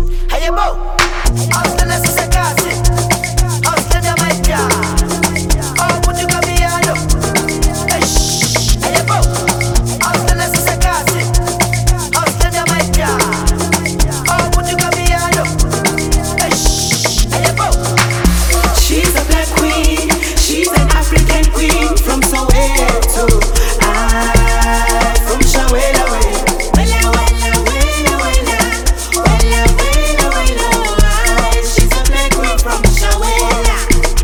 Hey, bo, hasta la se case, hasta la magia. Oh, put you got me out of. Hey, bo, hasta la se case, hasta la magia. Oh, put you got me out of. Hey, bo. She's a black queen, she's an African queen from Soweto. From Shawela way. Wella, wella, wella, wella. Wella, wella, wella. She's a black queen from Shawela.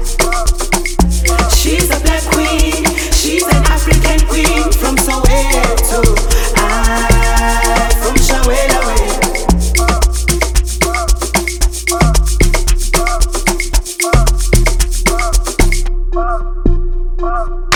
She's a black queen, she's an African queen from Soweto. From Shawela way.